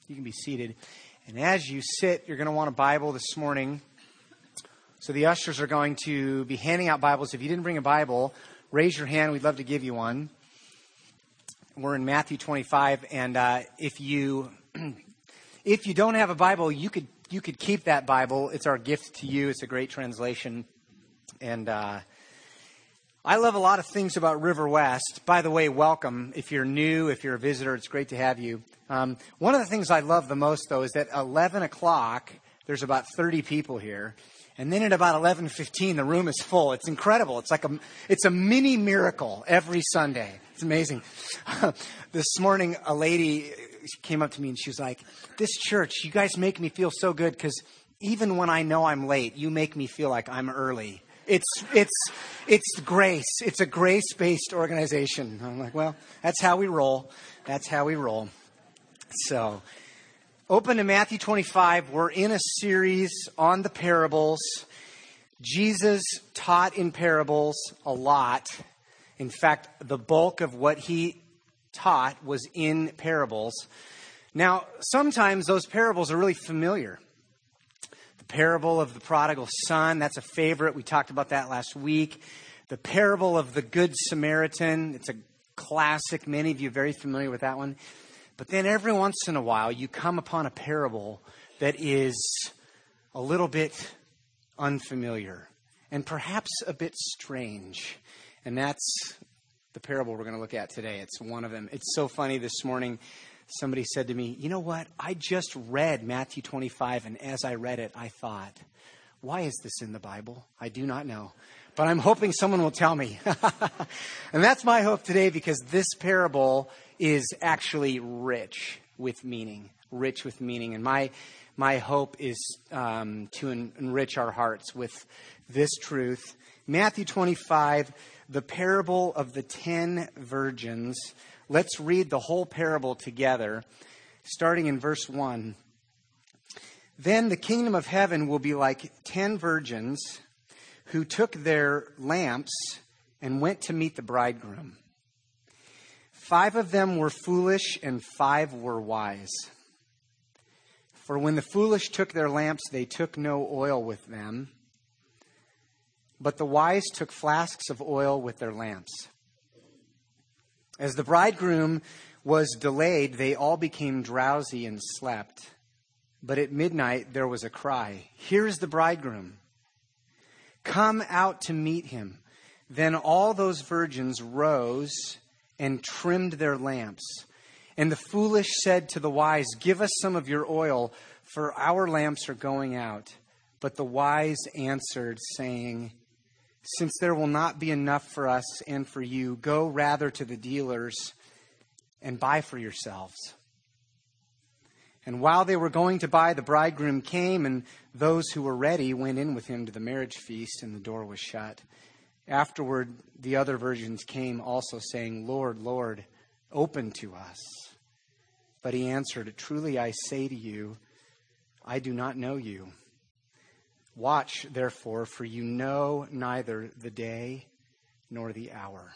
You can be seated. And as you sit, you're going to want a Bible this morning. So the ushers are going to be handing out Bibles. If you didn't bring a Bible, raise your hand. We'd love to give you one. We're in Matthew 25, and if you don't have a Bible, you could keep that Bible. It's our gift to you. It's a great translation, and I love a lot of things about River West. By the way, welcome. If you're new, if you're a visitor, it's great to have you. One of the things I love the most, though, is that 11 o'clock, there's about 30 people here. And then at about 11:15, the room is full. It's incredible. It's a mini miracle every Sunday. It's amazing. This morning, a lady came up to me and she was like, "This church, you guys make me feel so good because even when I know I'm late, you make me feel like I'm early." It's grace. It's a grace-based organization. I'm like, well, that's how we roll. That's how we roll. So, open to Matthew 25. We're in a series on the parables. Jesus taught in parables a lot. In fact, the bulk of what he taught was in parables. Now, sometimes those parables are really familiar. The parable of the prodigal son, that's a favorite. We talked about that last week. The parable of the Good Samaritan, it's a classic. Many of you are very familiar with that one. But then every once in a while, you come upon a parable that is a little bit unfamiliar and perhaps a bit strange. And that's the parable we're going to look at today. It's one of them. It's so funny. This morning, somebody said to me, "You know what? I just read Matthew 25, and as I read it, I thought, why is this in the Bible? I do not know. But I'm hoping someone will tell me." And that's my hope today, because this parable is actually rich with meaning. And my hope is to enrich our hearts with this truth. Matthew 25, the parable of the 10 virgins. Let's read the whole parable together, starting in verse 1. "Then the kingdom of heaven will be like 10 virgins who took their lamps and went to meet the bridegroom. 5 of them were foolish and 5 were wise. For when the foolish took their lamps, they took no oil with them. But the wise took flasks of oil with their lamps. As the bridegroom was delayed, they all became drowsy and slept. But at midnight there was a cry, 'Here is the bridegroom. Come out to meet him.' Then all those virgins rose and trimmed their lamps. And the foolish said to the wise, 'Give us some of your oil, for our lamps are going out.' But the wise answered, saying, 'Since there will not be enough for us and for you, go rather to the dealers and buy for yourselves.' And while they were going to buy, the bridegroom came, and those who were ready went in with him to the marriage feast, and the door was shut. Afterward, the other virgins came also, saying, 'Lord, Lord, open to us.' But he answered, 'Truly I say to you, I do not know you. Watch, therefore, for you know neither the day nor the hour.'"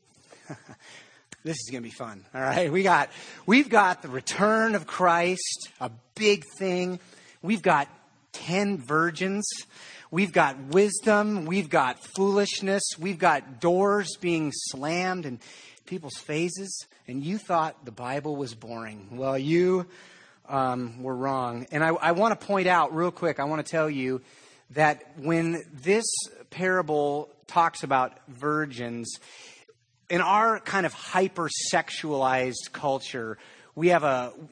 This is going to be fun. All right, we've got the return of Christ, a big thing. We've got 10 virgins. We've got wisdom. We've got foolishness. We've got doors being slammed in people's faces. And you thought the Bible was boring. Well, you were wrong. And I want to point out real quick, I want to tell you that when this parable talks about virgins, in our kind of hyper-sexualized culture, we have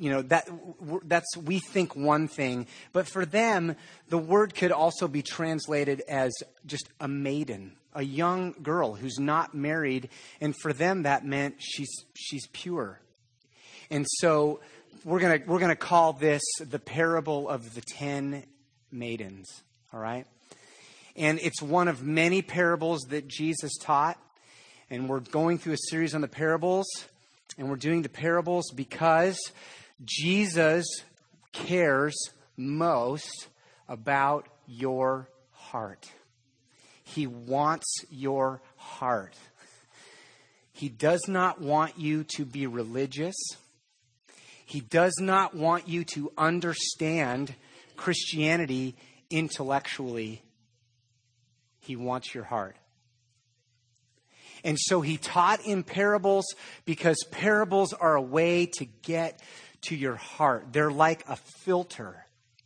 we think one thing, but for them, the word could also be translated as just a maiden, a young girl who's not married, and for them that meant she's pure. And so we're gonna call this the parable of the 10 maidens. All right, and it's one of many parables that Jesus taught, and we're going through a series on the parables. And we're doing the parables because Jesus cares most about your heart. He wants your heart. He does not want you to be religious. He does not want you to understand Christianity intellectually. He wants your heart. And so he taught in parables because parables are a way to get to your heart. They're like a filter.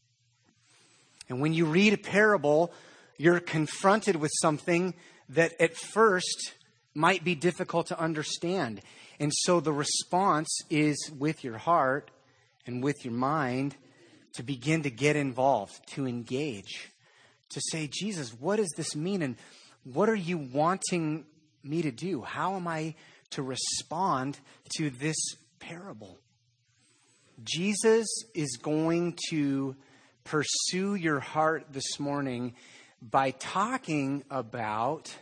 And when you read a parable, you're confronted with something that at first might be difficult to understand. And so the response is with your heart and with your mind to begin to get involved, to engage, to say, Jesus, what does this mean? And what are you wanting me to do? How am I to respond to this parable? Jesus is going to pursue your heart this morning by talking about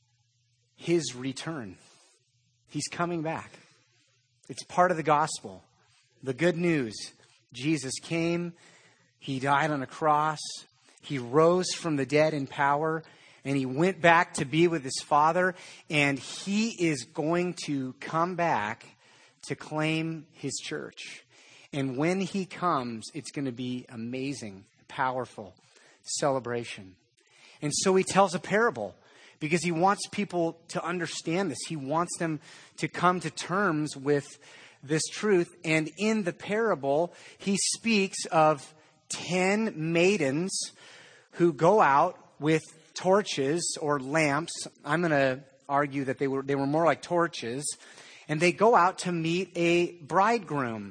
his return. He's coming back. It's part of the gospel. The good news. Jesus came. He died on a cross. He rose from the dead in power. And he went back to be with his Father. And he is going to come back to claim his church. And when he comes, it's going to be amazing, powerful celebration. And so he tells a parable because he wants people to understand this. He wants them to come to terms with this truth. And in the parable, he speaks of 10 maidens who go out with torches or lamps. I'm going to argue that they were more like torches. And they go out to meet a bridegroom,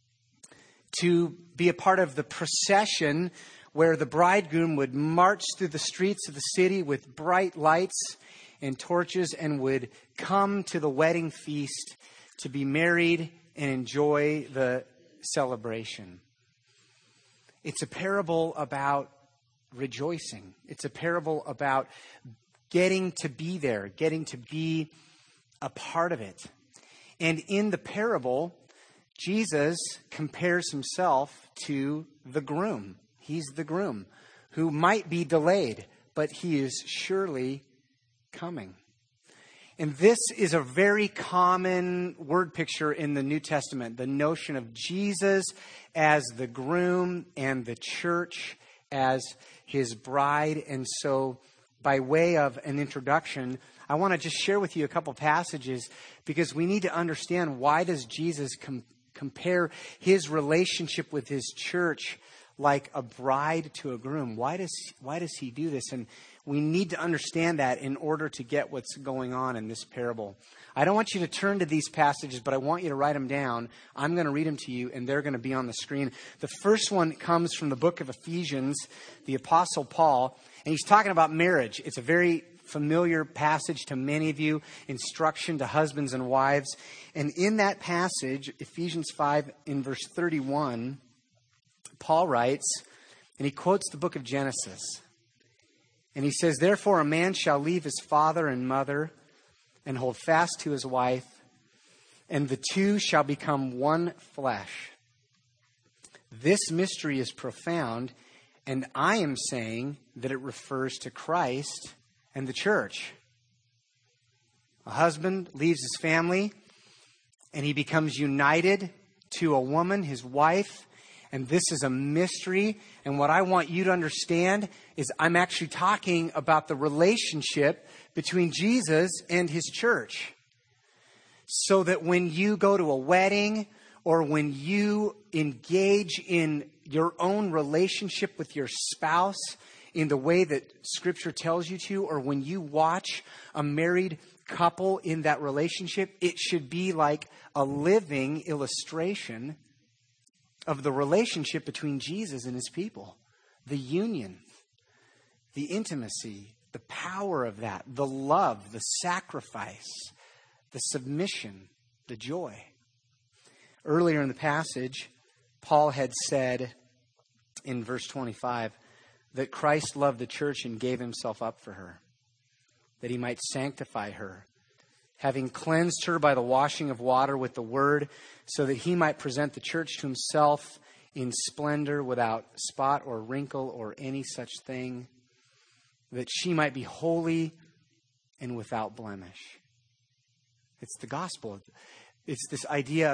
to be a part of the procession where the bridegroom would march through the streets of the city with bright lights and torches and would come to the wedding feast to be married and enjoy the celebration. It's a parable about rejoicing. It's a parable about getting to be there, getting to be a part of it. And in the parable, Jesus compares himself to the groom. He's the groom who might be delayed, but he is surely coming. And this is a very common word picture in the New Testament, the notion of Jesus as the groom and the church as his bride. And so by way of an introduction, I want to just share with you a couple passages because we need to understand, why does Jesus compare his relationship with his church like a bride to a groom? Why does he do this? And we need to understand that in order to get what's going on in this parable. I don't want you to turn to these passages, but I want you to write them down. I'm going to read them to you, and they're going to be on the screen. The first one comes from the book of Ephesians, the Apostle Paul, and he's talking about marriage. It's a very familiar passage to many of you, instruction to husbands and wives. And in that passage, Ephesians 5 in verse 31, Paul writes, and he quotes the book of Genesis. And he says, "Therefore a man shall leave his father and mother and hold fast to his wife, and the two shall become one flesh. This mystery is profound, and I am saying that it refers to Christ and the church." A husband leaves his family, and he becomes united to a woman, his wife. And this is a mystery. And what I want you to understand is I'm actually talking about the relationship between Jesus and his church. So that when you go to a wedding or when you engage in your own relationship with your spouse in the way that Scripture tells you to, or when you watch a married couple in that relationship, it should be like a living illustration of the relationship between Jesus and his people. The union, the intimacy, the power of that, the love, the sacrifice, the submission, the joy. Earlier in the passage, Paul had said in verse 25 that Christ loved the church and gave himself up for her, that he might sanctify her, having cleansed her by the washing of water with the word, so that he might present the church to himself in splendor, without spot or wrinkle or any such thing, that she might be holy and without blemish. It's the gospel. It's this idea of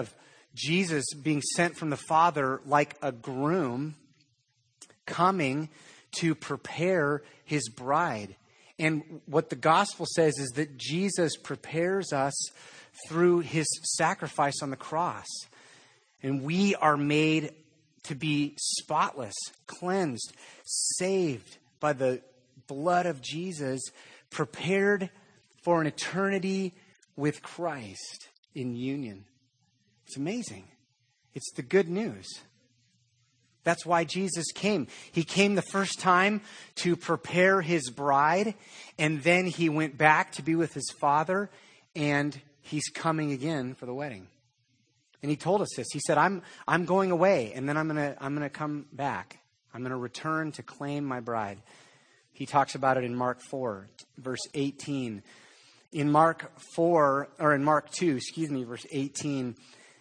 Jesus being sent from the Father like a groom coming to prepare his bride. And what the gospel says is that Jesus prepares us through his sacrifice on the cross. And we are made to be spotless, cleansed, saved by the blood of Jesus, prepared for an eternity with Christ in union. It's amazing. It's the good news. That's why Jesus came. He came the first time to prepare his bride, and then he went back to be with his Father, and he's coming again for the wedding. And he told us this. He said, I'm going away, and then I'm gonna come back. I'm gonna return to claim my bride. He talks about it in Mark 4, verse 18. In Mark 2, verse 18,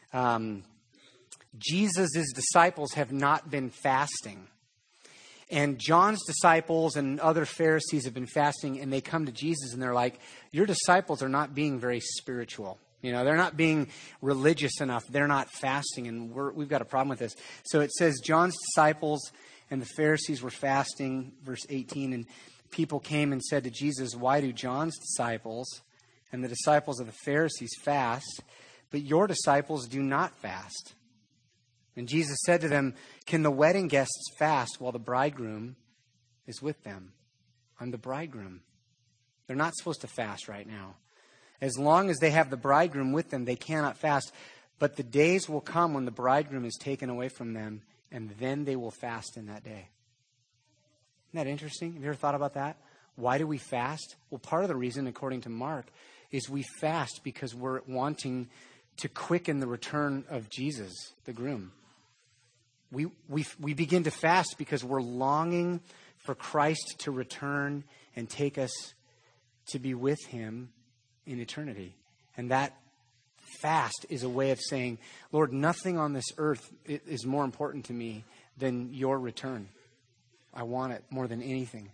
Jesus' disciples have not been fasting. And John's disciples and other Pharisees have been fasting, and they come to Jesus and they're like, your disciples are not being very spiritual. You know, they're not being religious enough. They're not fasting, and we've got a problem with this. So it says John's disciples and the Pharisees were fasting, verse 18, and people came and said to Jesus, why do John's disciples and the disciples of the Pharisees fast, but your disciples do not fast? And Jesus said to them, can the wedding guests fast while the bridegroom is with them? I'm the bridegroom. They're not supposed to fast right now. As long as they have the bridegroom with them, they cannot fast. But the days will come when the bridegroom is taken away from them, and then they will fast in that day. Isn't that interesting? Have you ever thought about that? Why do we fast? Well, part of the reason, according to Mark, is we fast because we're wanting to quicken the return of Jesus, the groom. We begin to fast because we're longing for Christ to return and take us to be with him in eternity. And that fast is a way of saying, Lord, nothing on this earth is more important to me than your return. I want it more than anything.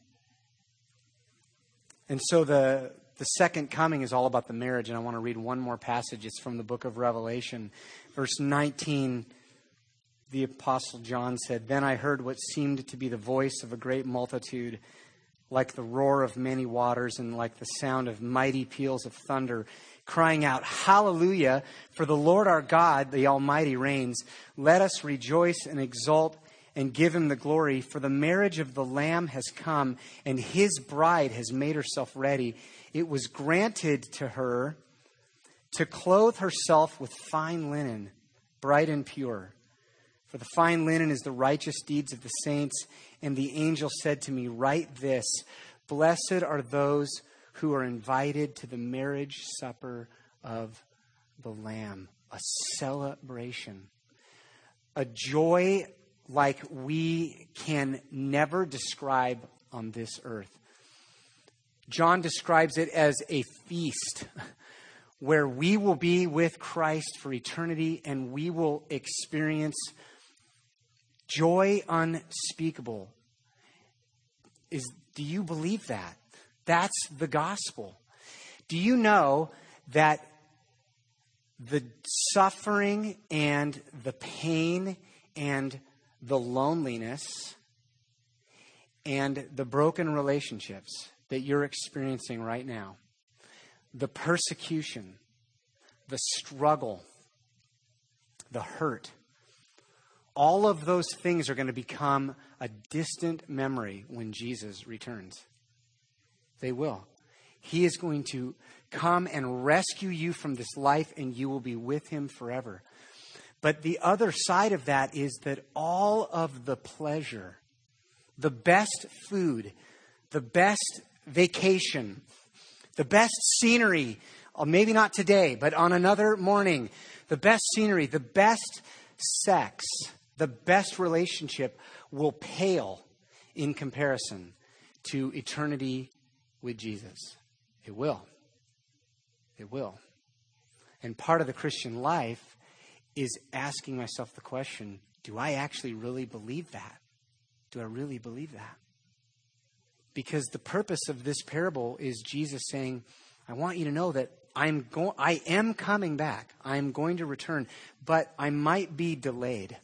And so the second coming is all about the marriage. And I want to read one more passage. It's from the book of Revelation. Verse 19, the Apostle John said, then I heard what seemed to be the voice of a great multitude, like the roar of many waters and like the sound of mighty peals of thunder, crying out, hallelujah, for the Lord our God, the Almighty reigns. Let us rejoice and exult and give him the glory, for the marriage of the Lamb has come, and his bride has made herself ready. It was granted to her to clothe herself with fine linen, bright and pure. For the fine linen is the righteous deeds of the saints. And the angel said to me, write this, blessed are those who are invited to the marriage supper of the Lamb. A celebration. A joy like we can never describe on this earth. John describes it as a feast where we will be with Christ for eternity and we will experience joy unspeakable. Do you believe that? That's the gospel. Do you know that the suffering and the pain and the loneliness and the broken relationships that you're experiencing right now, the persecution, the struggle, the hurt, all of those things are going to become a distant memory when Jesus returns. They will. He is going to come and rescue you from this life, and you will be with him forever. But the other side of that is that all of the pleasure, the best food, the best vacation, the best scenery, maybe not today, but on another morning, the best scenery, the best sex, the best relationship will pale in comparison to eternity with Jesus. It will. It will. And part of the Christian life is asking myself the question, do I actually really believe that? Do I really believe that? Because the purpose of this parable is Jesus saying, I want you to know that I am coming back. I'm going to return, but I might be delayed.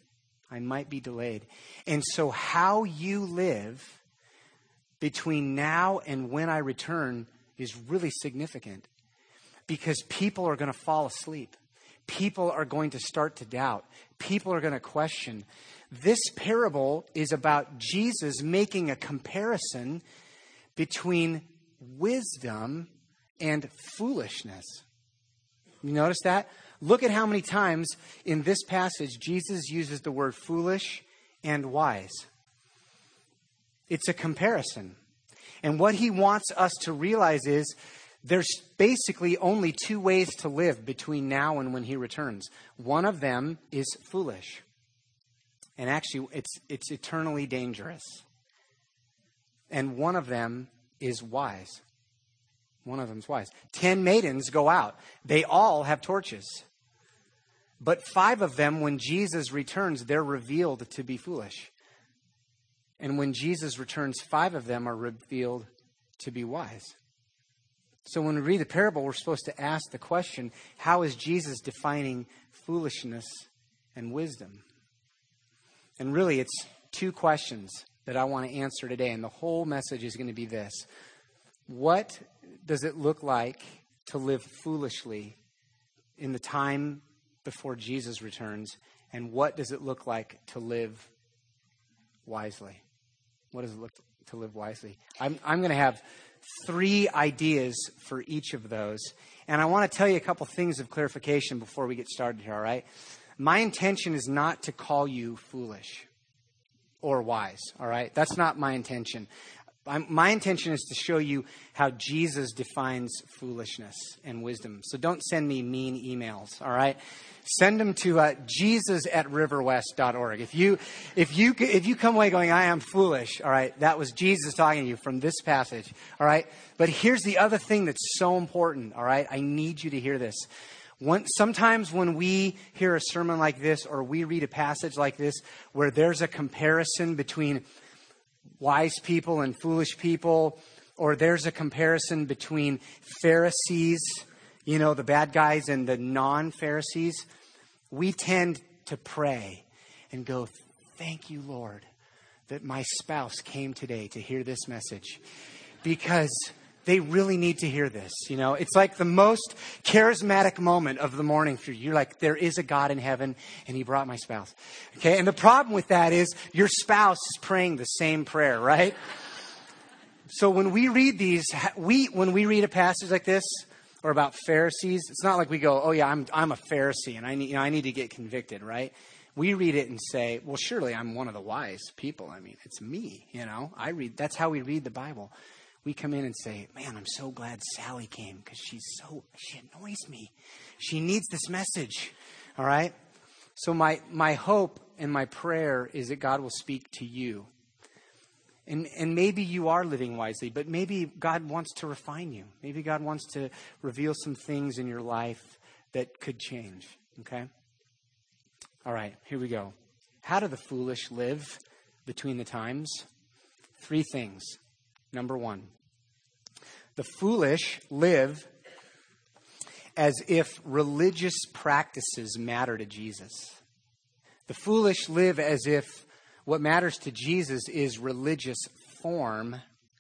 And so how you live between now and when I return is really significant, because people are going to fall asleep. People are going to start to doubt. People are going to question. This parable is about Jesus making a comparison between wisdom and foolishness. You notice that? Look at how many times in this passage Jesus uses the word foolish and wise. It's a comparison. And what he wants us to realize is there's basically only two ways to live between now and when he returns. One of them is foolish. And actually, it's eternally dangerous. And one of them is wise. 10 maidens go out. They all have torches. But 5 of them, when Jesus returns, they're revealed to be foolish. And when Jesus returns, 5 of them are revealed to be wise. So when we read the parable, we're supposed to ask the question, how is Jesus defining foolishness and wisdom? And really, it's 2 questions that I want to answer today. And the whole message is going to be this. What does it look like to live foolishly in the time before Jesus returns? And what does it look like to live wisely? What does it look to live wisely? I'm going to have 3 ideas for each of those. And I want to tell you a couple things of clarification before we get started here, all right? My intention is not to call you foolish or wise, all right? That's not my intention. My intention is to show you how Jesus defines foolishness and wisdom. So don't send me mean emails, all right? Send them to jesus@riverwest.org. If you come away going, I am foolish, all right, that was Jesus talking to you from this passage, all right? But here's the other thing that's so important, all right? I need you to hear this. Sometimes when we hear a sermon like this or we read a passage like this where there's a comparison between wise people and foolish people, or there's a comparison between Pharisees, the bad guys, and the non-Pharisees, we tend to pray and go, thank you, Lord, that my spouse came today to hear this message, because they really need to hear this. It's like the most charismatic moment of the morning for you. You're like, there is a God in heaven, and he brought my spouse. Okay. And the problem with that is your spouse is praying the same prayer, right? So when we read when we read a passage like this or about Pharisees, it's not like we go, oh yeah, I'm a Pharisee and I need to get convicted, right? We read it and say, well, surely I'm one of the wise people. I mean, it's me, that's how we read the Bible. We come in and say, man, I'm so glad Sally came because she annoys me. She needs this message. All right. So my hope and my prayer is that God will speak to you. And maybe you are living wisely, but maybe God wants to refine you. Maybe God wants to reveal some things in your life that could change. Okay. All right. Here we go. How do the foolish live between the times? 3 things. Number 1, the foolish live as if religious practices matter to Jesus. The foolish live as if what matters to Jesus is religious form,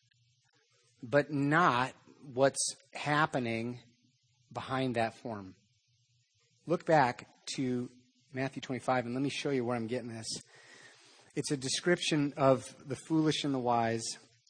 but not what's happening behind that form. Look back to Matthew 25, and let me show you where I'm getting this. It's a description of the foolish and the wise.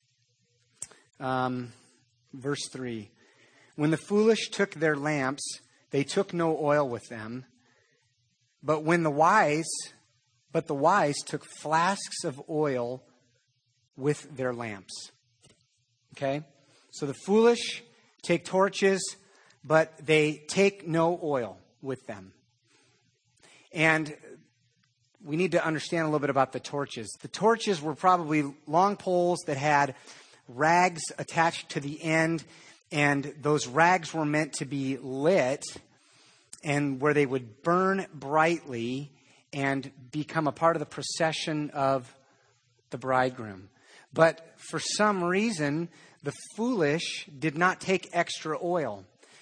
Verse 3. When the foolish took their lamps, they took no oil with them. But the wise took flasks of oil with their lamps. Okay? So the foolish take torches, but they take no oil with them. And we need to understand a little bit about the torches. The torches were probably long poles that had rags attached to the end, and those rags were meant to be lit and where they would burn brightly and become a part of the procession of the bridegroom. But for some reason, the foolish did not take extra oil.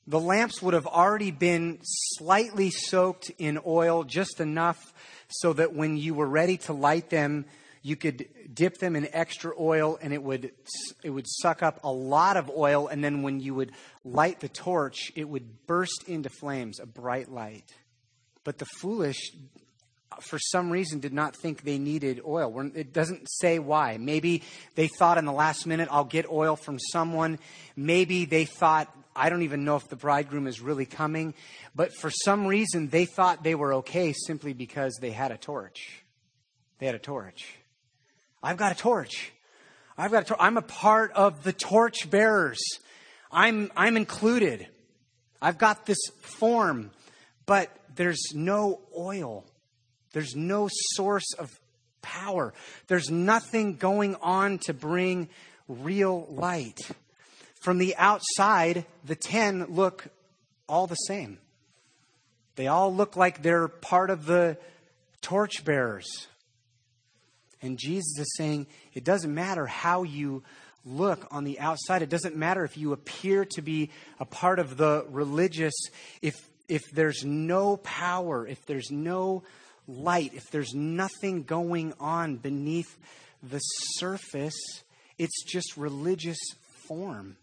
The lamps would have already been slightly soaked in oil, just enough so that when you were ready to light them, you could dip them in extra oil and it would suck up a lot of oil. And then when you would light the torch, it would burst into flames, a bright light. But the foolish, for some reason, did not think they needed oil. It doesn't say why. Maybe they thought in the last minute, I'll get oil from someone. Maybe they thought, I don't even know if the bridegroom is really coming. But for some reason, they thought they were okay simply because they had a torch. They had a torch. I've got a torch. I'm a part of the torch bearers. I'm included. I've got this form, but there's no oil. There's no source of power. There's nothing going on to bring real light. From the outside, the 10 look all the same. They all look like they're part of the torch bearers. And Jesus is saying, it doesn't matter how you look on the outside. It doesn't matter if you appear to be a part of the religious. If there's no power, if there's no light, if there's nothing going on beneath the surface, it's just religious form.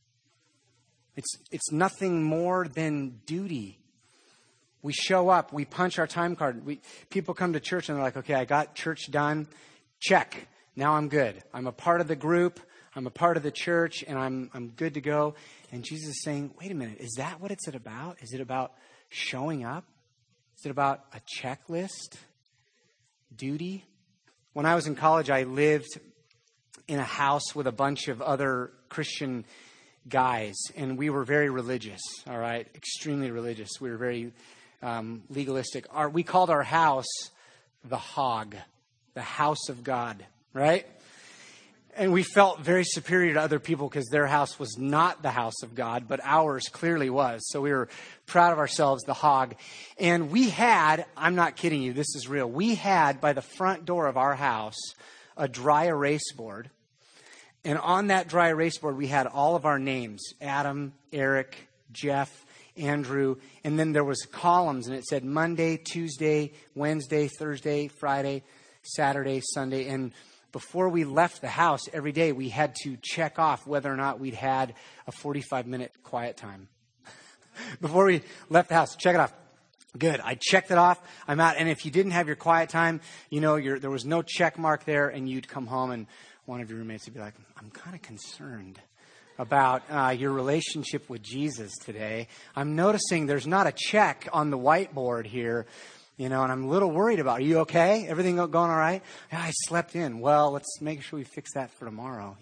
It's nothing more than duty. We show up, we punch our time card. People come to church and they're like, okay, I got church done. Check. Now I'm good. I'm a part of the group. I'm a part of the church, and I'm good to go. And Jesus is saying, wait a minute, is that what it's about? Is it about showing up? Is it about a checklist? Duty? When I was in college, I lived in a house with a bunch of other Christian guys, and we were very religious, all right? Extremely religious. We were very legalistic. We called our house the Hog, the house of God, right? And we felt very superior to other people because their house was not the house of God, but ours clearly was. So we were proud of ourselves, the Hog. And we had, I'm not kidding you, this is real. We had by the front door of our house a dry erase board. And on that dry erase board, we had all of our names, Adam, Eric, Jeff, Andrew. And then there was columns, and it said Monday, Tuesday, Wednesday, Thursday, Friday, Saturday, Sunday. And before we left the house every day, we had to check off whether or not we'd had a 45-minute quiet time. Before we left the house, check it off. Good. I checked it off. I'm out. And if you didn't have your quiet time, there was no check mark there, and you'd come home and one of your roommates would be like, I'm kind of concerned about your relationship with Jesus today. I'm noticing there's not a check on the whiteboard here. And I'm a little worried about, are you okay? Everything going all right? Yeah, I slept in. Well, let's make sure we fix that for tomorrow,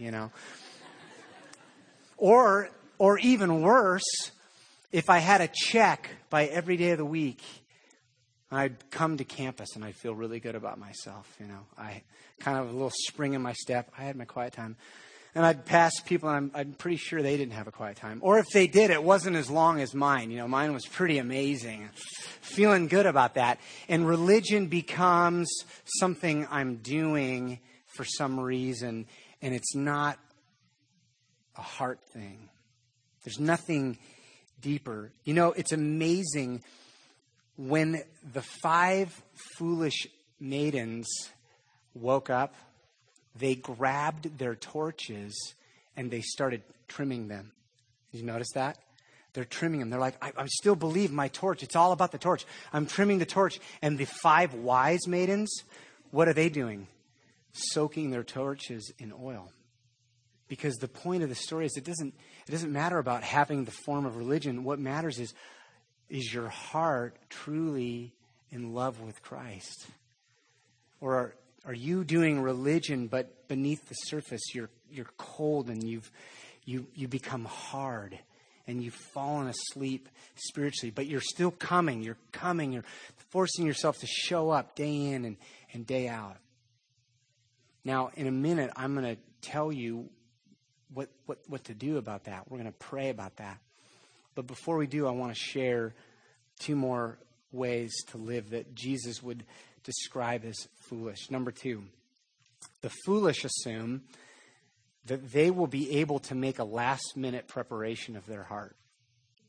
Or even worse, if I had a check by every day of the week, I'd come to campus and I'd feel really good about myself, I kind of a little spring in my step. I had my quiet time. And I'd pass people, and I'm pretty sure they didn't have a quiet time. Or if they did, it wasn't as long as mine. Mine was pretty amazing. Feeling good about that. And religion becomes something I'm doing for some reason, and it's not a heart thing. There's nothing deeper. It's amazing when the 5 foolish maidens woke up. They grabbed their torches and they started trimming them. Did you notice that? They're trimming them. They're like, I still believe my torch. It's all about the torch. I'm trimming the torch. And the 5 wise maidens, what are they doing? Soaking their torches in oil. Because the point of the story is it doesn't matter about having the form of religion. What matters is your heart truly in love with Christ? Or are you doing religion, but beneath the surface you're cold and you become hard and you've fallen asleep spiritually, but you're still coming. You're forcing yourself to show up day in and day out. Now, in a minute, I'm going to tell you what to do about that. We're going to pray about that. But before we do, I want to share 2 more ways to live that Jesus would describe as foolish. Number 2, the foolish assume that they will be able to make a last-minute preparation of their heart.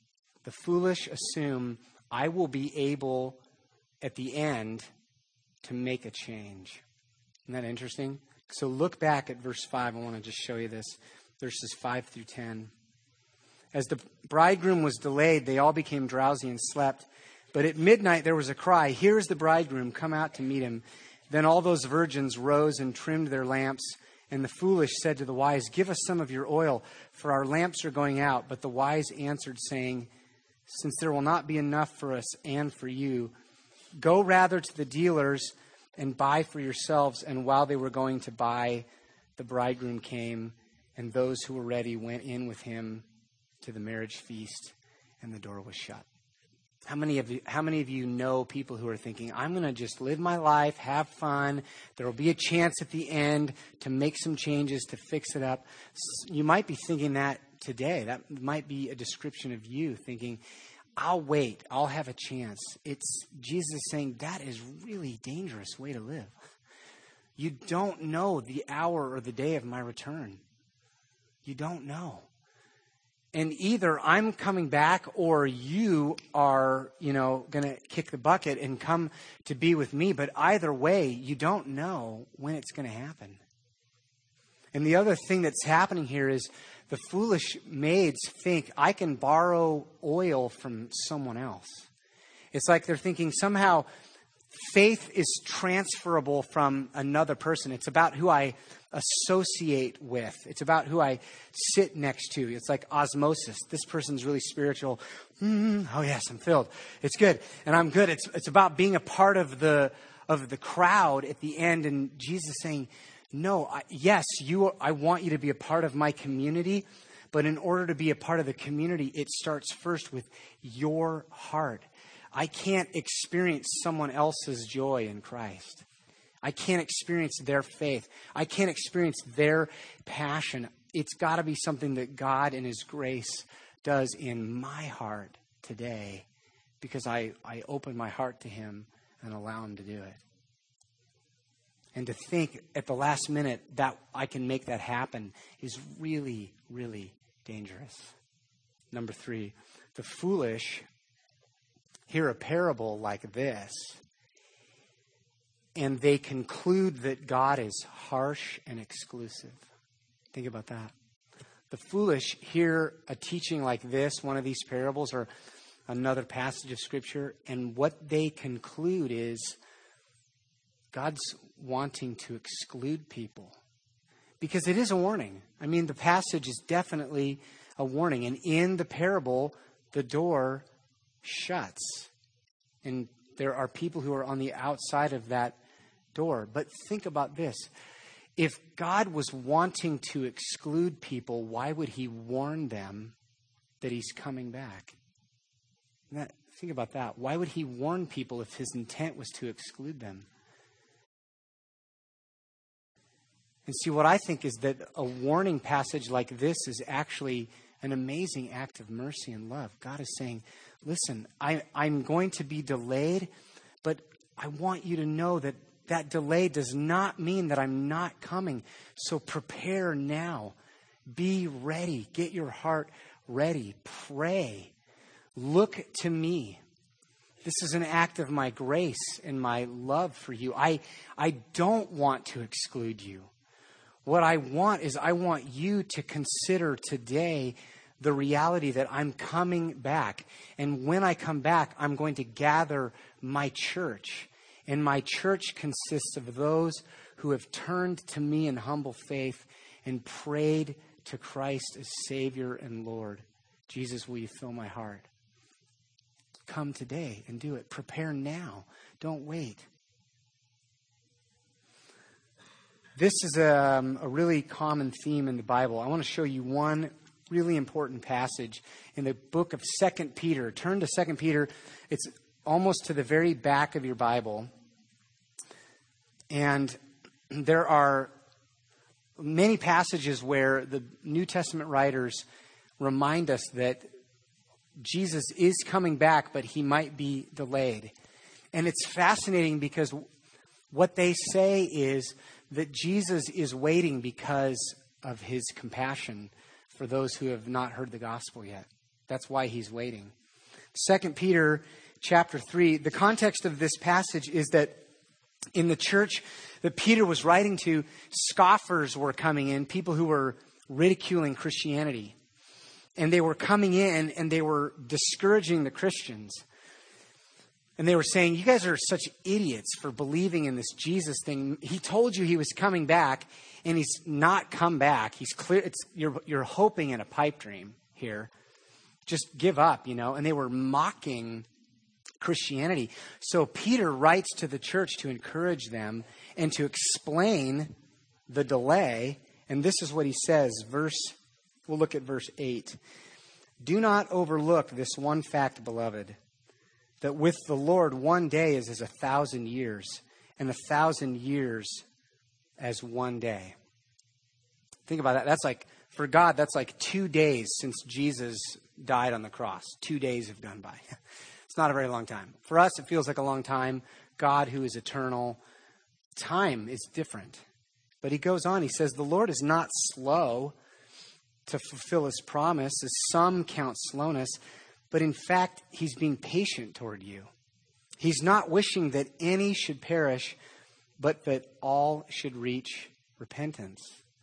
The foolish assume I will be able at the end to make a change. Isn't that interesting? So look back at verse 5. I want to just show you this. Verses 5 through 10. As the bridegroom was delayed, they all became drowsy and slept. But at midnight there was a cry, "Here is the bridegroom, come out to meet him." Then all those virgins rose and trimmed their lamps. And the foolish said to the wise, "Give us some of your oil, for our lamps are going out." But the wise answered, saying, "Since there will not be enough for us and for you, go rather to the dealers and buy for yourselves." And while they were going to buy, the bridegroom came, and those who were ready went in with him to the marriage feast, and the door was shut. How many of you know people who are thinking, I'm going to just live my life, have fun. There will be a chance at the end to make some changes, to fix it up. You might be thinking that today. That might be a description of you thinking, I'll wait. I'll have a chance. It's Jesus saying that is really dangerous way to live. You don't know the hour or the day of my return. You don't know. And either I'm coming back or you are, going to kick the bucket and come to be with me. But either way, you don't know when it's going to happen. And the other thing that's happening here is the foolish maids think I can borrow oil from someone else. It's like they're thinking somehow faith is transferable from another person. It's about who I associate with. It's about who I sit next to. It's like osmosis. This person's really spiritual. Oh yes, I'm filled. It's good. And I'm good. It's about being a part of the crowd at the end. And Jesus saying, no, I want you to be a part of my community. But in order to be a part of the community, it starts first with your heart. I can't experience someone else's joy in Christ. I can't experience their faith. I can't experience their passion. It's got to be something that God in His grace does in my heart today because I open my heart to Him and allow Him to do it. And to think at the last minute that I can make that happen is really, really dangerous. Number 3, the foolish hear a parable like this, and they conclude that God is harsh and exclusive. Think about that. The foolish hear a teaching like this, one of these parables, or another passage of Scripture, and what they conclude is God's wanting to exclude people. Because it is a warning. I mean, the passage is definitely a warning. And in the parable, the door shuts. And there are people who are on the outside of that door. But think about this. If God was wanting to exclude people, why would He warn them that He's coming back? Think about that. Why would He warn people if His intent was to exclude them? And see, what I think is that a warning passage like this is actually an amazing act of mercy and love. God is saying, listen, I'm going to be delayed, but I want you to know that that delay does not mean that I'm not coming. So prepare now. Be ready. Get your heart ready. Pray. Look to me. This is an act of my grace and my love for you. I don't want to exclude you. What I want you to consider today the reality that I'm coming back. And when I come back, I'm going to gather my church. And my church consists of those who have turned to me in humble faith and prayed to Christ as Savior and Lord. Jesus, will you fill my heart? Come today and do it. Prepare now. Don't wait. This is a really common theme in the Bible. I want to show you one really important passage in the book of 2 Peter. Turn to 2 Peter. It's almost to the very back of your Bible. And there are many passages where the New Testament writers remind us that Jesus is coming back, but He might be delayed. And it's fascinating because what they say is that Jesus is waiting because of His compassion for those who have not heard the gospel yet. That's why He's waiting. 2 Peter chapter 3, the context of this passage is that in the church that Peter was writing to, scoffers were coming in, people who were ridiculing Christianity. And they were coming in and they were discouraging the Christians. And they were saying, you guys are such idiots for believing in this Jesus thing. He told you he was coming back, and he's not come back. He's clear. You're hoping in a pipe dream here. Just give up, And they were mocking Christianity. So Peter writes to the church to encourage them and to explain the delay. And this is what he says. We'll look at verse 8. Do not overlook this one fact, beloved, that with the Lord 1 day is as 1,000 years, and 1,000 years as 1 day. Think about that. That's like, for God, that's like 2 days since Jesus died on the cross. 2 days have gone by. It's not a very long time. For us, it feels like a long time. God, who is eternal, time is different. But he goes on, he says, the Lord is not slow to fulfill his promise, as some count slowness, but in fact, he's being patient toward you. He's not wishing that any should perish, but that all should reach repentance.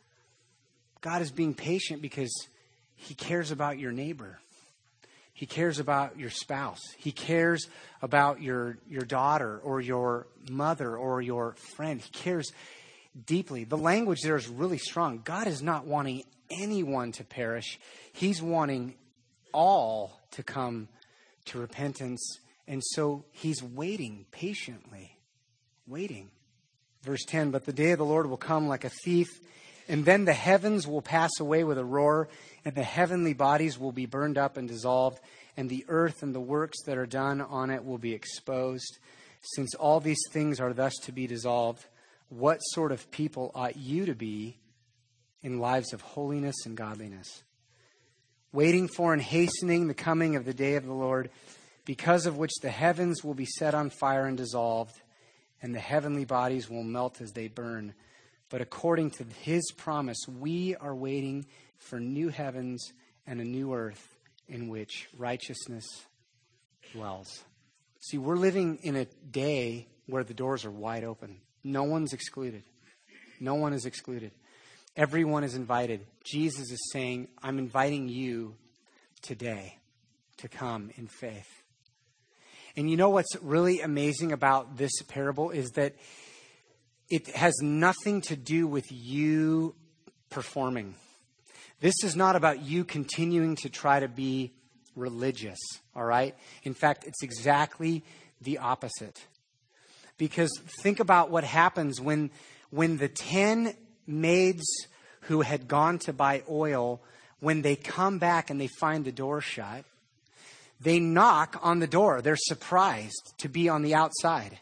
God is being patient because he cares about your neighbor. He cares about your spouse. He cares about your daughter or your mother or your friend. He cares deeply. The language there is really strong. God is not wanting anyone to perish. He's wanting all to come to repentance. And so he's waiting patiently, waiting. Verse 10, but the day of the Lord will come like a thief, and then the heavens will pass away with a roar, and the heavenly bodies will be burned up and dissolved, and the earth and the works that are done on it will be exposed. Since all these things are thus to be dissolved, what sort of people ought you to be in lives of holiness and godliness, waiting for and hastening the coming of the day of the Lord, because of which the heavens will be set on fire and dissolved, and the heavenly bodies will melt as they burn. But according to his promise, we are waiting for new heavens and a new earth in which righteousness dwells. See, we're living in a day where the doors are wide open. No one's excluded. No one is excluded. Everyone is invited. Jesus is saying, I'm inviting you today to come in faith. And you know what's really amazing about this parable is that it has nothing to do with you performing. This is not about you continuing to try to be religious, all right? In fact, it's exactly the opposite. Because think about what happens when the 10 maids who had gone to buy oil, when they come back and they find the door shut, they knock on the door. They're surprised to be on the outside.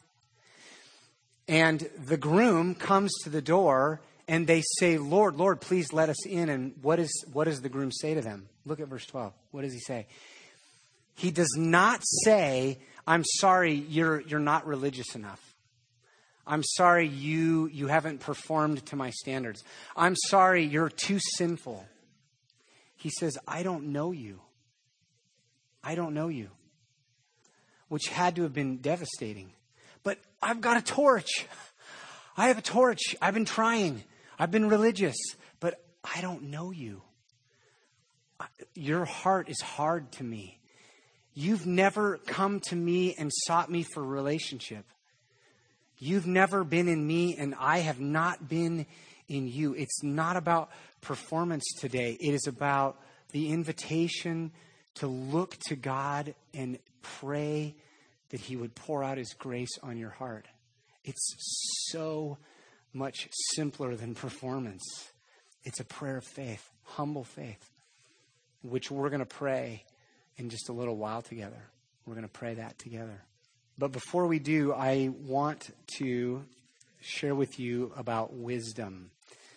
And the groom comes to the door and they say, Lord, Lord, please let us in. And what does the groom say to them? Look at verse 12. What does he say? He does not say, I'm sorry, you're not religious enough. I'm sorry you haven't performed to my standards. I'm sorry you're too sinful. He says, I don't know you. I don't know you. Which had to have been devastating. But I've got a torch. I have a torch. I've been trying. I've been religious. But I don't know you. Your heart is hard to me. You've never come to me and sought me for relationship. You've never been in me and I have not been in you. It's not about performance today. It is about the invitation to look to God and pray that he would pour out his grace on your heart. It's so much simpler than performance. It's a prayer of faith, humble faith, which we're going to pray in just a little while together. We're going to pray that together. But before we do, I want to share with you about wisdom.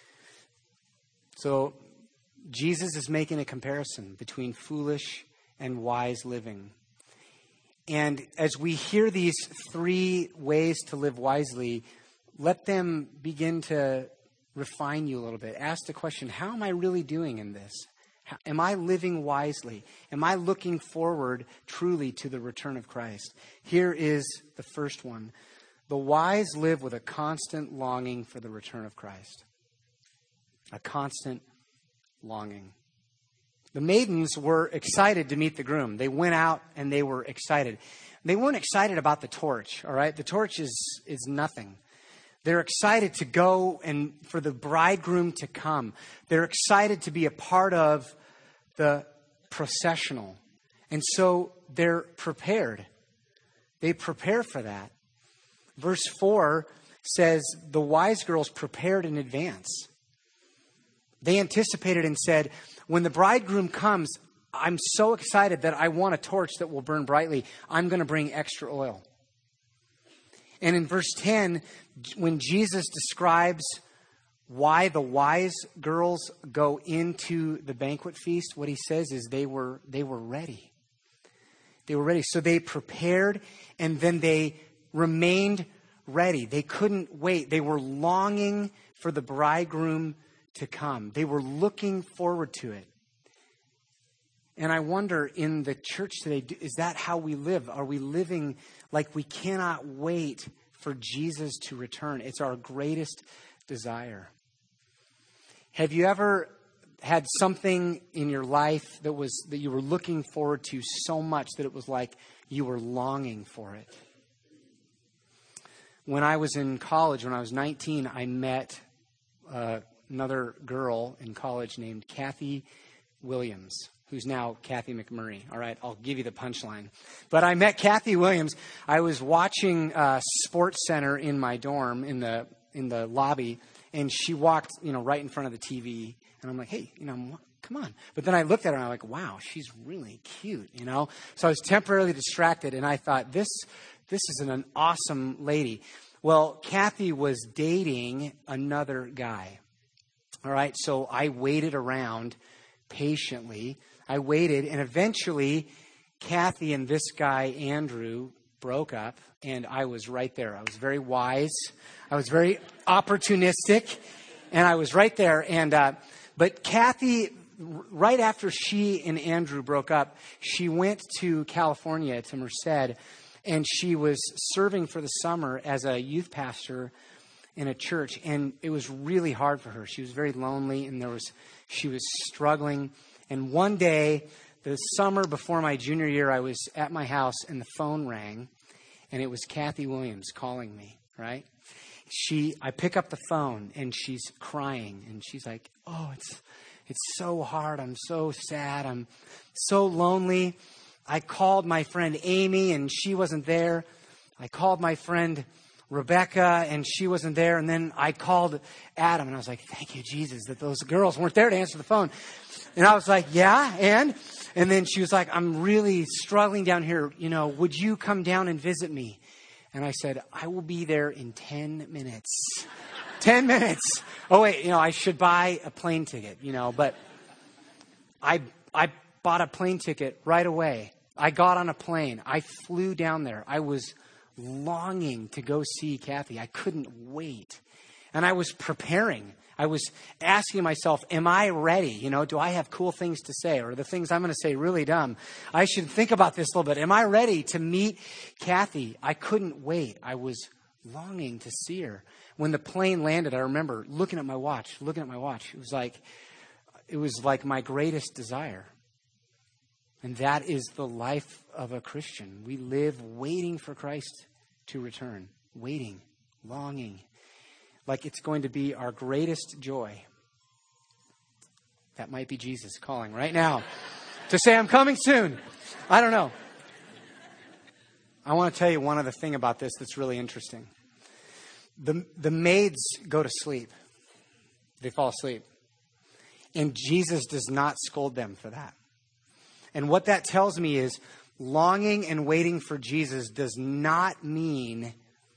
So Jesus is making a comparison between foolish and wise living. And as we hear these 3 ways to live wisely, let them begin to refine you a little bit. Ask the question, how am I really doing in this? Am I living wisely? Am I looking forward truly to the return of Christ? Here is the first one. The wise live with a constant longing for the return of Christ. A constant longing. The maidens were excited to meet the groom. They went out and they were excited. They weren't excited about the torch, all right? The torch is nothing. They're excited to go and for the bridegroom to come. They're excited to be a part of the processional. And so they're prepared. They prepare for that. Verse 4 says, the wise girls prepared in advance. They anticipated and said, when the bridegroom comes, I'm so excited that I want a torch that will burn brightly. I'm going to bring extra oil. And in verse 10, when Jesus describes why the wise girls go into the banquet feast, what he says is they were ready. They were ready. So they prepared and then they remained ready. They couldn't wait. They were longing for the bridegroom to come. They were looking forward to it. And I wonder in the church today, is that how we live? Are we living like we cannot wait for Jesus to return? It's our greatest desire. Have you ever had something in your life that you were looking forward to so much that it was like you were longing for it? When I was in college, when I was 19, I met another girl in college named Kathy Williams, who's now Kathy McMurray. All right, I'll give you the punchline. But I met Kathy Williams. I was watching Sports Center in my dorm in the lobby, and she walked, right in front of the TV. And I'm like, hey, come on. But then I looked at her and I'm like, wow, she's really cute, So I was temporarily distracted, and I thought, this is an awesome lady. Well, Kathy was dating another guy. All right, so I waited around patiently. I waited, and eventually Kathy and this guy, Andrew, broke up, and I was right there. I was very wise. I was very opportunistic, and I was right there. But Kathy, right after she and Andrew broke up, she went to California, to Merced, and she was serving for the summer as a youth pastor in a church, and it was really hard for her. She was very lonely, and she was struggling. And one day, the summer before my junior year, I was at my house, and the phone rang, and it was Kathy Williams calling me, right? I pick up the phone, and she's crying, and she's like, oh, it's so hard. I'm so sad. I'm so lonely. I called my friend Amy, and she wasn't there. I called my friend Rebecca, and she wasn't there. And then I called Adam, and I was like, thank you, Jesus, that those girls weren't there to answer the phone. And I was like, yeah, and then she was like, I'm really struggling down here. Would you come down and visit me? And I said, I will be there in 10 minutes. 10 minutes. Oh, wait, I should buy a plane ticket, but I bought a plane ticket right away. I got on a plane. I flew down there. I was longing to go see Kathy. I couldn't wait. And I was preparing. I was asking myself, am I ready? Do I have cool things to say? Or are the things I'm going to say really dumb? I should think about this a little bit. Am I ready to meet Kathy? I couldn't wait. I was longing to see her. When the plane landed, I remember looking at my watch. It was like my greatest desire. And that is the life of a Christian. We live waiting for Christ to return. Waiting, longing. Like it's going to be our greatest joy. That might be Jesus calling right now to say, I'm coming soon. I don't know. I want to tell you one other thing about this that's really interesting. The maids go to sleep. They fall asleep. And Jesus does not scold them for that. And what that tells me is longing and waiting for Jesus does not mean,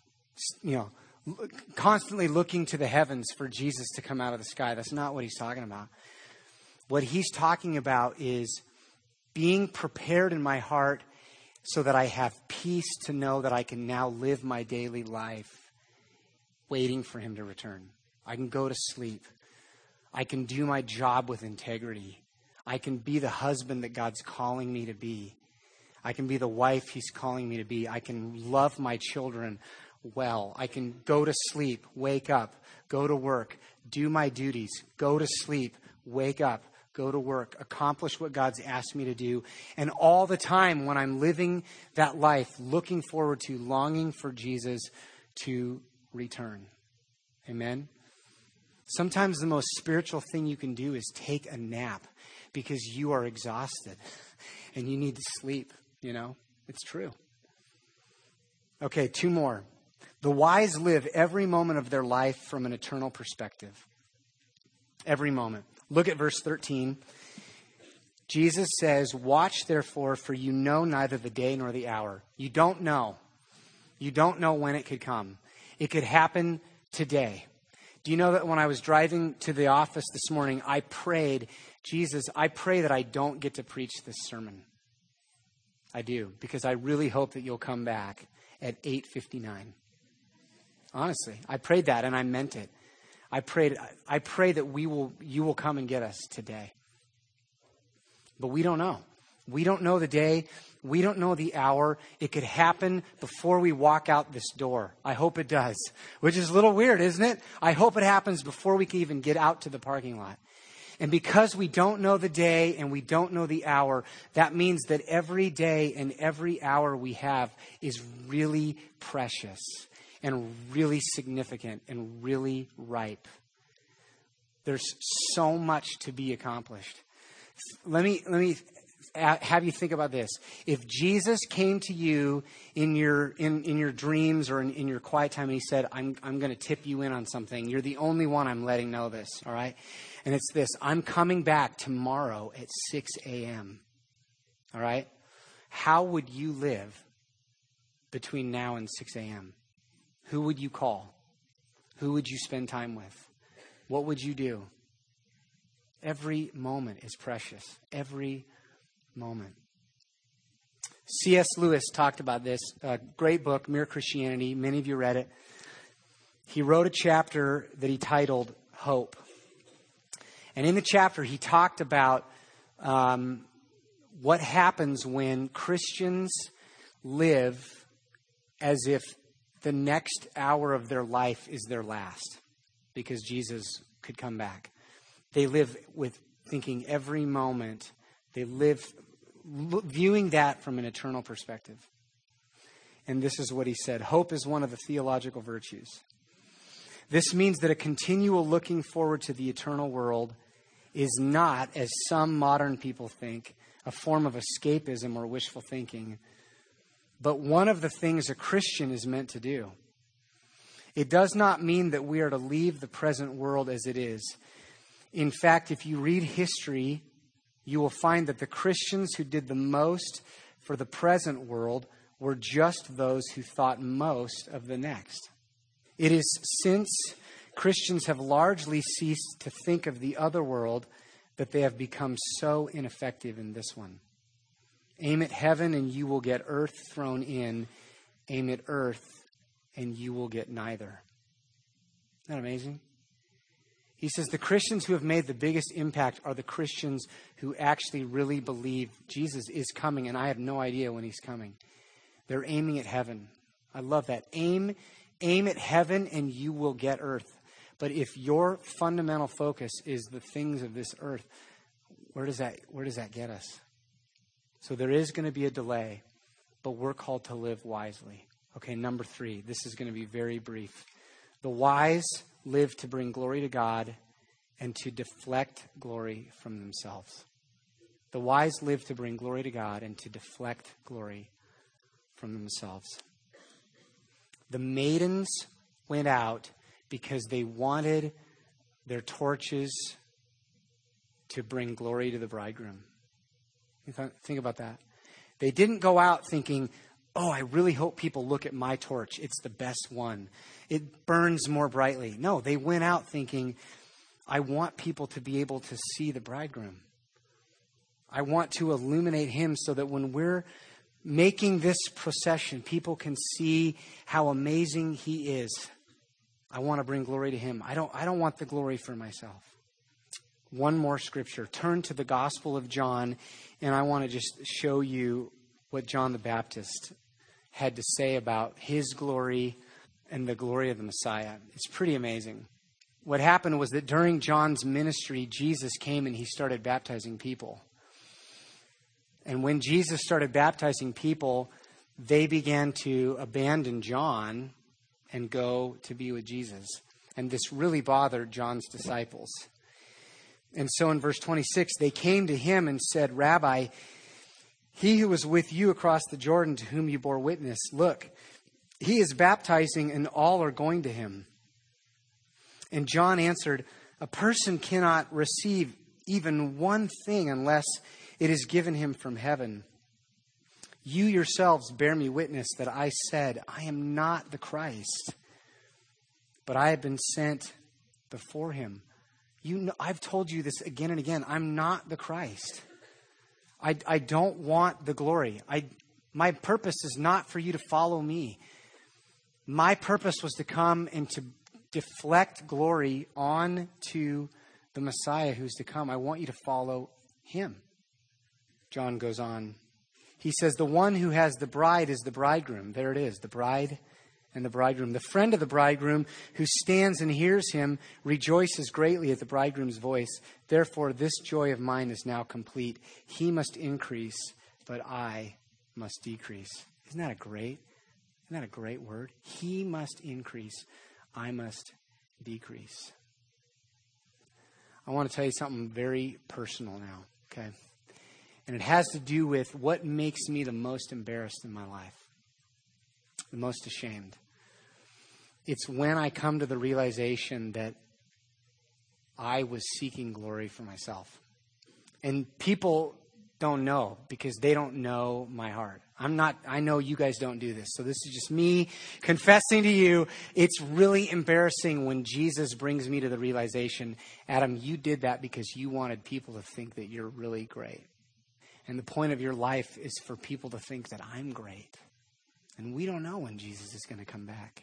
constantly looking to the heavens for Jesus to come out of the sky. That's not what he's talking about. What he's talking about is being prepared in my heart so that I have peace to know that I can now live my daily life waiting for him to return. I can go to sleep. I can do my job with integrity. I can be the husband that God's calling me to be. I can be the wife He's calling me to be. I can love my children well. I can go to sleep, wake up, go to work, do my duties, go to sleep, wake up, go to work, accomplish what God's asked me to do. And all the time when I'm living that life, looking forward to, longing for Jesus to return. Amen? Sometimes the most spiritual thing you can do is take a nap because you are exhausted and you need to sleep. You know, it's true. Okay, 2 more. The wise live every moment of their life from an eternal perspective. Every moment. Look at verse 13. Jesus says, "Watch therefore, for you know neither the day nor the hour." You don't know. You don't know when it could come. It could happen today. Do you know that when I was driving to the office this morning, I prayed, Jesus, I pray that I don't get to preach this sermon. I do, because I really hope that you'll come back at 8:59. Honestly, I prayed that and I meant it. I pray that you will come and get us today. But we don't know. We don't know the day. We don't know the hour. It could happen before we walk out this door. I hope it does, which is a little weird, isn't it? I hope it happens before we can even get out to the parking lot. And because we don't know the day and we don't know the hour, that means that every day and every hour we have is really precious and really significant and really ripe. There's so much to be accomplished. Let me have you think about this. If Jesus came to you in your dreams or in your quiet time and He said, I'm going to tip you in on something, you're the only one I'm letting know this, all right? And it's this: I'm coming back tomorrow at 6 a.m. All right? How would you live between now and 6 a.m.? Who would you call? Who would you spend time with? What would you do? Every moment is precious. Every moment. C.S. Lewis talked about this. A great book, Mere Christianity. Many of you read it. He wrote a chapter that he titled Hope. And in the chapter, he talked about what happens when Christians live as if the next hour of their life is their last, because Jesus could come back. They live with thinking every moment. They live viewing that from an eternal perspective. And this is what he said: hope is one of the theological virtues. This means that a continual looking forward to the eternal world is not, as some modern people think, a form of escapism or wishful thinking, but one of the things a Christian is meant to do. It does not mean that we are to leave the present world as it is. In fact, if you read history, you will find that the Christians who did the most for the present world were just those who thought most of the next. It is since Christians have largely ceased to think of the other world that they have become so ineffective in this one. Aim at heaven and you will get earth thrown in. Aim at earth and you will get neither. Isn't that amazing? He says the Christians who have made the biggest impact are the Christians who actually really believe Jesus is coming, and I have no idea when He's coming. They're aiming at heaven. I love that. Aim at heaven and you will get earth. But if your fundamental focus is the things of this earth, where does that get us? So there is going to be a delay, but we're called to live wisely. Okay, number 3. This is going to be very brief. The wise live to bring glory to God and to deflect glory from themselves. The wise live to bring glory to God and to deflect glory from themselves. The maidens went out because they wanted their torches to bring glory to the bridegroom. Think about that. They didn't go out thinking, oh, I really hope people look at my torch. It's the best one. It burns more brightly. No, they went out thinking, I want people to be able to see the bridegroom. I want to illuminate Him so that when we're making this procession, people can see how amazing He is. I want to bring glory to Him. I don't want the glory for myself. One more scripture. Turn to the Gospel of John, and I want to just show you what John the Baptist had to say about his glory and the glory of the Messiah. It's pretty amazing. What happened was that during John's ministry, Jesus came and he started baptizing people. And when Jesus started baptizing people, they began to abandon John and go to be with Jesus. And this really bothered John's disciples. And so in verse 26, they came to him and said, Rabbi, he who was with you across the Jordan, to whom you bore witness, look, he is baptizing and all are going to him. And John answered, a person cannot receive even one thing unless it is given him from heaven. You yourselves bear me witness that I said, I am not the Christ, but I have been sent before him. You know, I've told you this again and again. I'm not the Christ. I don't want the glory. My purpose is not for you to follow me. My purpose was to come and to deflect glory on to the Messiah who's to come. I want you to follow him. John goes on. He says, the one who has the bride is the bridegroom. There it is, the bride and the bridegroom. The friend of the bridegroom who stands and hears him rejoices greatly at the bridegroom's voice. Therefore, this joy of mine is now complete. He must increase, but I must decrease. Isn't that a great word? He must increase. I must decrease. I want to tell you something very personal now, okay? And it has to do with what makes me the most embarrassed in my life, the most ashamed. It's when I come to the realization that I was seeking glory for myself. And people don't know because they don't know my heart. I know you guys don't do this. So this is just me confessing to you. It's really embarrassing when Jesus brings me to the realization, Adam, you did that because you wanted people to think that you're really great. And the point of your life is for people to think that I'm great. And we don't know when Jesus is going to come back.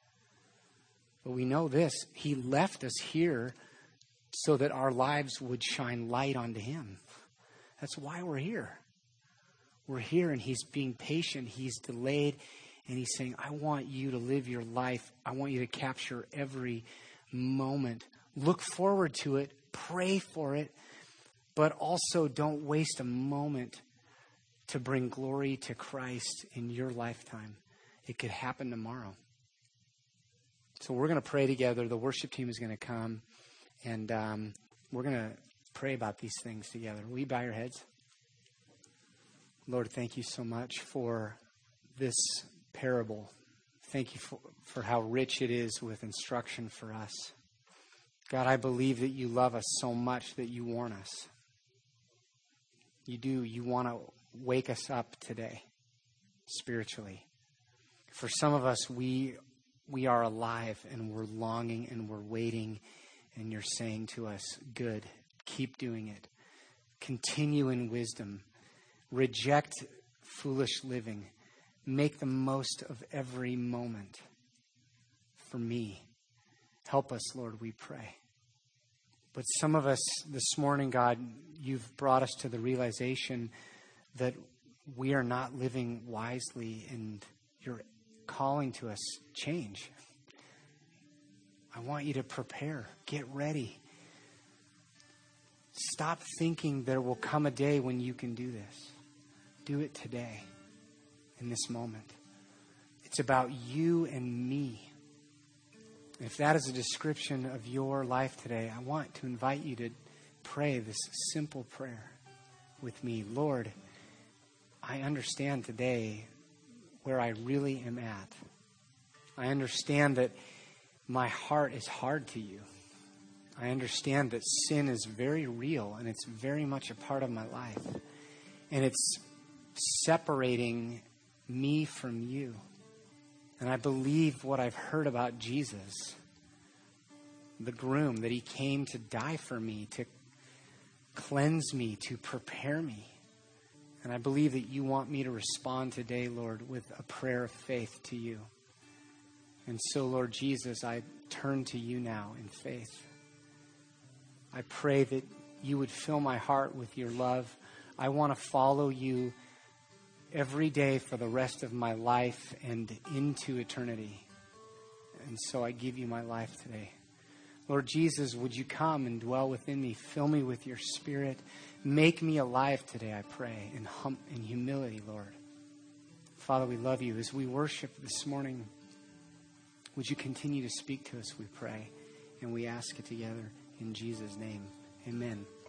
But we know this. He left us here so that our lives would shine light onto him. That's why we're here. We're here and he's being patient. He's delayed and he's saying, I want you to live your life. I want you to capture every moment. Look forward to it. Pray for it. But also don't waste a moment to bring glory to Christ in your lifetime. It could happen tomorrow. So we're going to pray together. The worship team is going to come. And we're going to pray about these things together. Will you bow your heads? Lord, thank you so much for this parable. Thank you for how rich it is with instruction for us. God, I believe that you love us so much that you warn us. You do. You want to wake us up today, spiritually. For some of us, we are alive and we're longing and we're waiting. And you're saying to us, good, keep doing it. Continue in wisdom. Reject foolish living. Make the most of every moment for me. Help us, Lord, we pray. But some of us this morning, God, you've brought us to the realization that we are not living wisely and you're calling to us change. I want you to prepare. Get ready. Stop thinking there will come a day when you can do this. Do it today, in this moment. It's about you and me. If that is a description of your life today, I want to invite you to pray this simple prayer with me. Lord, I understand today where I really am at. I understand that my heart is hard to you. I understand that sin is very real and it's very much a part of my life. And it's separating me from you. And I believe what I've heard about Jesus, the groom, that he came to die for me, to cleanse me, to prepare me. And I believe that you want me to respond today, Lord, with a prayer of faith to you. And so, Lord Jesus, I turn to you now in faith. I pray that you would fill my heart with your love. I want to follow you every day for the rest of my life and into eternity. And so I give you my life today. Lord Jesus, would you come and dwell within me? Fill me with your Spirit. Make me alive today, I pray, in humility, Lord. Father, we love you. As we worship this morning, would you continue to speak to us, we pray. And we ask it together in Jesus' name. Amen.